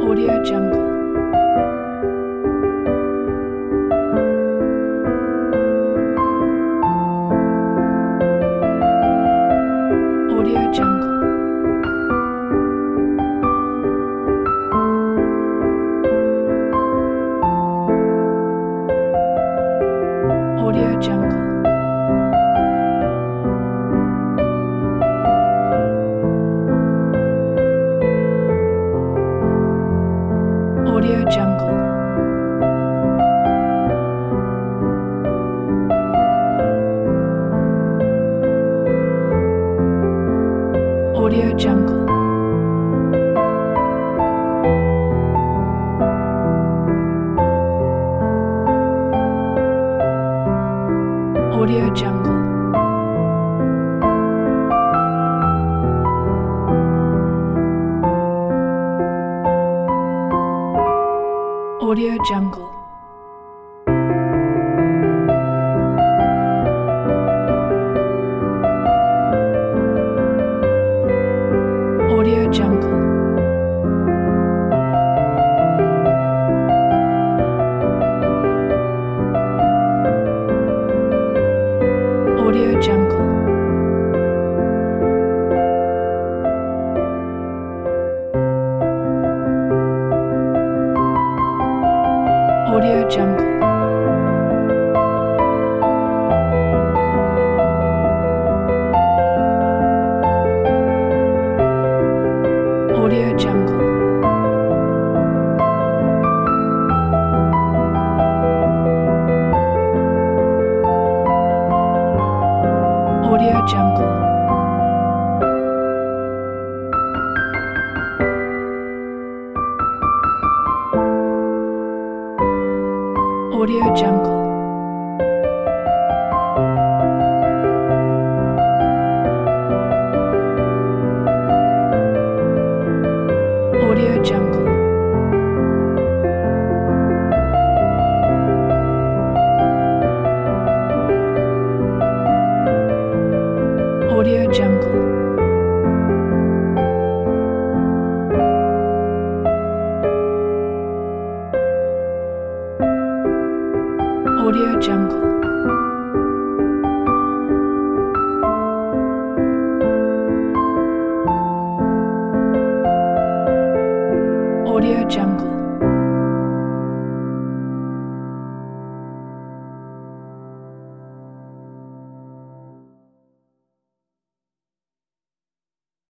Audio Jungle. Audio Jungle. Audio Jungle. Audio Jungle. Audio Jungle. Audio Jungle. Audio Jungle. Audio Jungle. Audio Jungle. Audio Jungle. Audio Jungle. Audio Jungle. Audio Jungle. Audio Jungle. Audio Jungle. Audio Jungle. Audio Jungle.